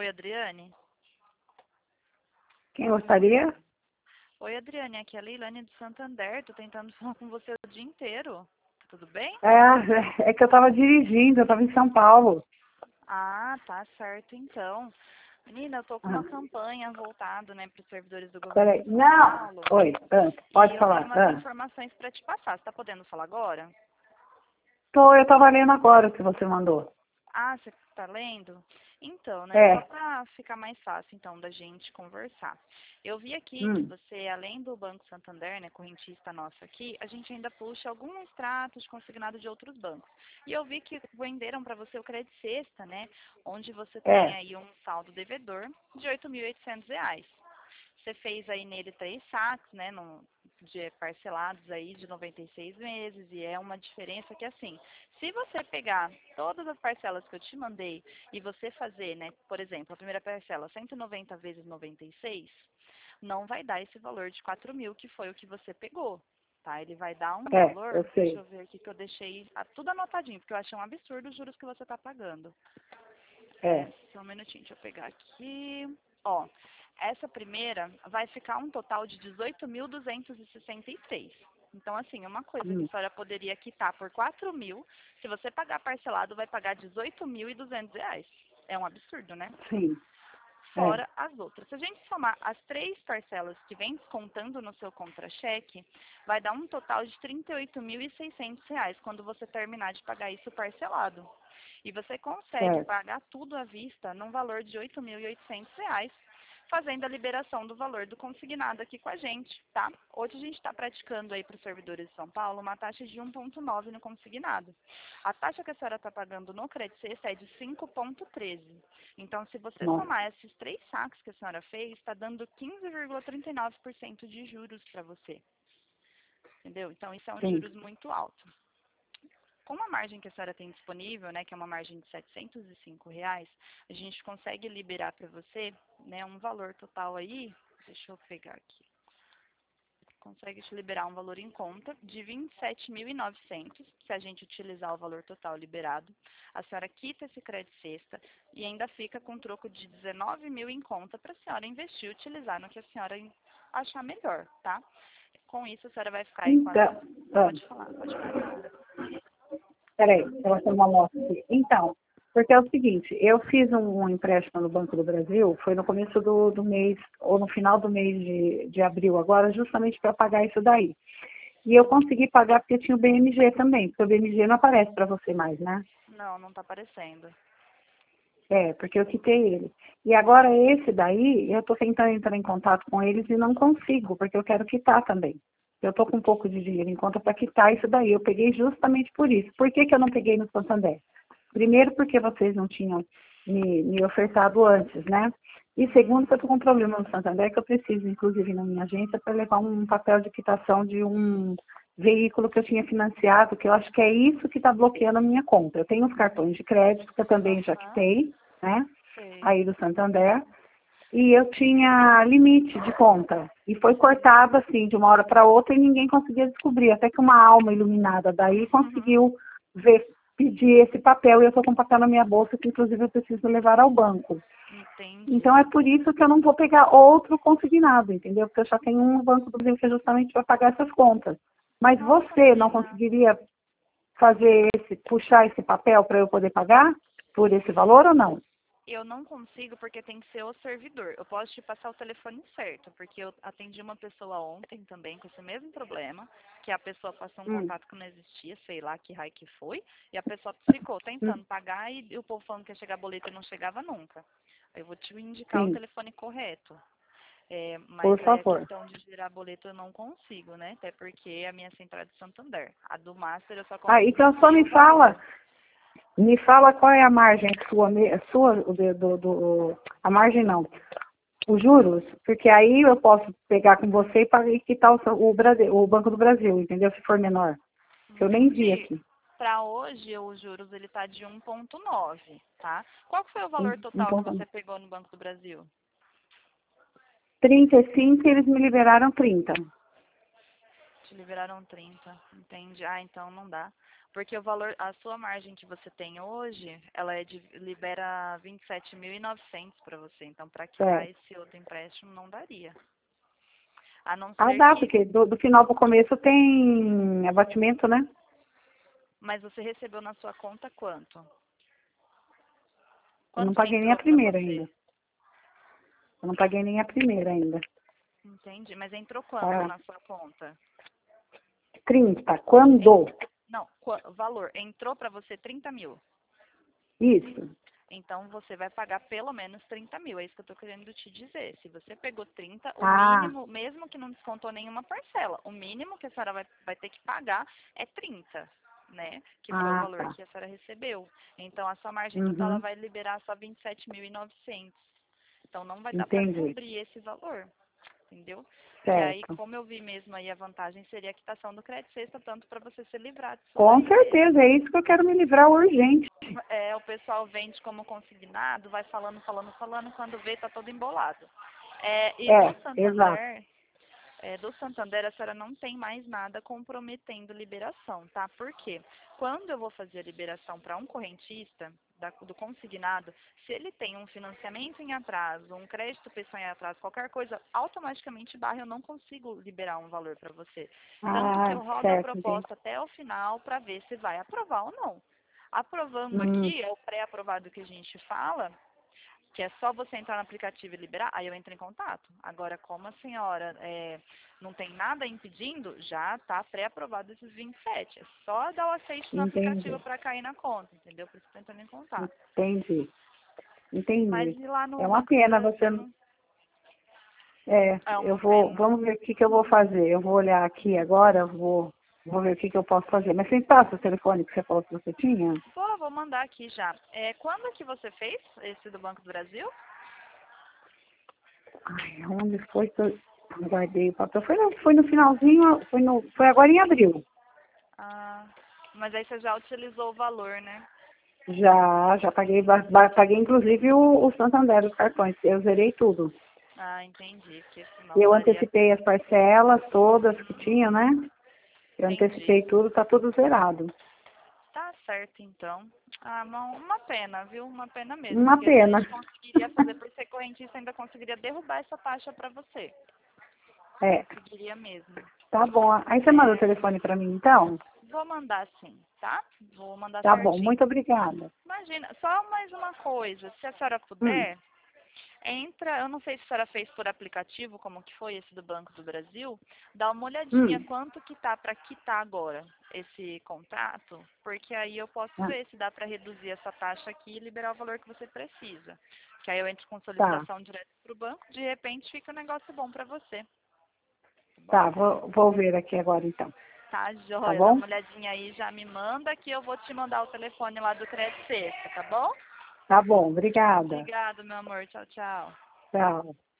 Oi, Adriane. Quem gostaria? Oi, Adriane. Aqui é a Leilane do Santander. Tô tentando falar com você o dia inteiro. Tudo bem? É que eu estava dirigindo, eu estava em São Paulo. Ah, tá certo então. Menina, eu tô com uma Ah, campanha voltada, né, para os servidores do governo peraí. de São Não! Paulo. Oi, E pode eu tenho falar. umas informações para te passar. Você tá podendo falar agora? Eu estava lendo agora o que você mandou. Ah, você está lendo? Então, né, só É. para ficar mais fácil, então, da gente conversar. Eu vi aqui que Hum, você, além do Banco Santander, né, correntista nosso aqui, a gente ainda puxa algum extrato de consignado de outros bancos. E eu vi que venderam para você o Crédito Sexta, né, onde você tem é. aí um saldo devedor de R$ 8.800. Você fez aí nele 3 saques, né, de parcelados aí de 96 meses, e é uma diferença que, assim, se você pegar todas as parcelas que eu te mandei e você fazer, né, por exemplo, a primeira parcela 190 vezes 96, não vai dar esse valor de 4.000, que foi o que você pegou, tá? Ele vai dar um Eu valor, deixa sei. eu ver aqui que eu deixei tudo anotadinho, porque eu achei um absurdo os juros que você está pagando. É. Só um minutinho, deixa eu pegar aqui. Ó, essa primeira vai ficar um total de 18.263. Então, assim, uma coisa que a Hum, senhora poderia quitar por 4.000, se você pagar parcelado, vai pagar R$ 18.200. É um absurdo, né? sim. É. Fora as outras. Se a gente somar as 3 parcelas que vem descontando no seu contra-cheque, vai dar um total de R$ 38.600 quando você terminar de pagar isso parcelado. E você consegue Certo. pagar tudo à vista num valor de R$ 8.800, fazendo a liberação do valor do consignado aqui com a gente, tá? Hoje a gente está praticando aí para os servidores de São Paulo uma taxa de 1,9 no consignado. A taxa que a senhora está pagando no Crédito Sexta é de 5,13. Então, se você Nossa. somar esses 3 saques que a senhora fez, está dando 15,39% de juros para você. Entendeu? Então, isso é um Sim. juros muito alto. Com a margem que a senhora tem disponível, né, que é uma margem de R$ 705, a gente consegue liberar para você, né, um valor total aí, deixa eu pegar aqui, consegue te liberar um valor em conta de 27.900, se a gente utilizar o valor total liberado. A senhora quita esse crédito sexta e ainda fica com troco de 19.000 em conta para a senhora investir e utilizar no que a senhora achar melhor, tá? Com isso, a senhora vai ficar aí com as... Então, ah, Pode falar, pode falar. peraí, eu vou fazer uma amostra aqui. Então, porque é o seguinte, eu fiz um empréstimo no Banco do Brasil, foi no começo do mês, ou no final do mês de abril agora, justamente para pagar isso daí. E eu consegui pagar porque tinha o BMG também, porque o BMG não aparece para você mais, né? Não, não está aparecendo. É, porque eu quitei ele. E agora esse daí, eu estou tentando entrar em contato com eles e não consigo, porque eu quero quitar também. Eu estou com um pouco de dinheiro em conta para quitar isso daí. Eu peguei justamente por isso. Por que eu não peguei no Santander? Primeiro, porque vocês não tinham me ofertado antes, né? E segundo, que eu estou com um problema no Santander, que eu preciso, inclusive, na minha agência, para levar um papel de quitação de um veículo que eu tinha financiado, que eu acho que é isso que está bloqueando a minha conta. Eu tenho os cartões de crédito, que eu também já Aham, quitei, né? sei. Aí do Santander. E eu tinha limite de conta. E foi cortado, assim, de uma hora para outra e ninguém conseguia descobrir. Até que uma alma iluminada daí conseguiu ver, pedir esse papel. E eu estou com o papel na minha bolsa, que inclusive eu preciso levar ao banco. Entendi. Então é por isso que eu não vou pegar outro consignado, entendeu? Porque eu já tenho um Banco do Brasil que é justamente para pagar essas contas. Mas Nossa, você não menina. conseguiria puxar esse papel para eu poder pagar por esse valor ou não? Eu não consigo porque tem que ser o servidor. Eu posso te passar o telefone certo, porque eu atendi uma pessoa ontem também com esse mesmo problema, que a pessoa passou um Hum, contato que não existia, sei lá que raio que foi, e a pessoa ficou hum, tentando pagar e o povo falando que ia chegar boleto e não chegava nunca. Eu vou te indicar o sim, telefone correto. por Mas aí a favor. questão de gerar boleto eu não consigo, né? Até porque a minha central é de Santander. A do Master eu só Ah, consigo então só ver o valor. me fala qual é a margem sua, a margem não, os juros, porque aí eu posso pegar com você e quitar o Banco do Brasil, entendeu? Se for menor, que eu nem vi Entendi. aqui. Para hoje, os juros ele tá de 1,9, tá? Qual que foi o valor Um total que ponto. você pegou no Banco do Brasil? 35 eles me liberaram 30. te liberaram 30, entende? Ah, então não dá. Porque o valor, a sua margem que você tem hoje, ela libera 27.900 para você. Então, para quitar Certo. esse outro empréstimo, não daria. A não Ah, ser dá, que... porque do final pro começo tem abatimento, né? Mas você recebeu na sua conta quanto? Eu não Quanto que paguei nem a entrou para primeira você? ainda. Eu não paguei nem a primeira ainda. Entende? Mas entrou quanto Tá. na sua conta? 30. Quando? Não, valor. Entrou para você 30 mil. Isso. Então, você vai pagar pelo menos 30 mil. É isso que eu estou querendo te dizer. Se você pegou 30, o Ah, mínimo, mesmo que não descontou nenhuma parcela, o mínimo que a senhora vai ter que pagar é 30, né? Que foi o valor tá. que a senhora recebeu. Então, a sua margem total ela Uhum. vai liberar só 27.900. Então, não vai dar para Entendi. cobrir esse valor. Entendeu? E aí, Certo. como eu vi mesmo aí, a vantagem seria a quitação do crédito sexta, tanto para você se livrar disso Com daí mesmo. certeza, é isso que eu quero me livrar urgente. É, o pessoal vende como consignado, vai falando, quando vê tá todo embolado. E do Exato. Santander, do Santander, a senhora não tem mais nada comprometendo liberação, tá? Por quê? Quando eu vou fazer a liberação para um correntista do consignado, se ele tem um financiamento em atraso, um crédito pessoal em atraso, qualquer coisa, automaticamente barra eu não consigo liberar um valor para você. Tanto que Ah, eu rodo a certo, entendi. proposta até o final para ver se vai aprovar ou não. Aprovando Hum, aqui, é o pré-aprovado que a gente fala, que é só você entrar no aplicativo e liberar, aí eu entro em contato. Agora, como a senhora não tem nada impedindo, já está pré-aprovado esses 27. É só dar o aceite no aplicativo entendi. para cair na conta, entendeu? Por isso que eu tô entrando em contato. Entendi. Mas Entendi. ir lá É no uma Banco do pena você. Brasil é Eu uma vou. pena. Vamos ver o que, que eu vou fazer. Eu vou olhar aqui agora, vou ver o que, que eu posso fazer. Mas você passa o telefone que você falou que você tinha? Vou mandar aqui já. Quando que você fez esse do Banco do Brasil? Ai, onde foi que eu guardei o papel? Foi no finalzinho, foi agora em abril. Ah, mas aí você já utilizou o valor, né? Já paguei, paguei inclusive o Santander, os cartões. Eu zerei tudo. Ah, entendi, porque senão Eu daria... antecipei as parcelas todas que tinha, né? Eu Entendi. antecipei tudo, tá tudo zerado. Tá certo, então. Ah, uma pena, viu? Uma pena mesmo, Uma porque assim a pena. gente conseguiria fazer por ser correntista, ainda conseguiria derrubar essa taxa para você. É, Conseguiria mesmo. tá bom. Aí você manda o É, telefone pra mim, então? vou mandar sim, tá? Vou mandar Tá bom, certinho. muito obrigada. Imagina, só mais uma coisa, se a senhora Hum, puder, eu não sei se a senhora fez por aplicativo, como que foi esse do Banco do Brasil, dá uma olhadinha hum. quanto que tá para quitar agora esse contrato, porque aí eu posso Ah, ver se dá para reduzir essa taxa aqui e liberar o valor que você precisa. Que aí eu entro com tá, solicitação direto para o banco, de repente fica um negócio bom para você, tá bom? tá, vou ver aqui agora então. Tá, Tá joia, dá bom? uma olhadinha aí, já me manda que eu vou te mandar o telefone lá do Crédito Sexta, tá bom? Tá bom, obrigada. Obrigada, meu amor, tchau, tchau. Tchau.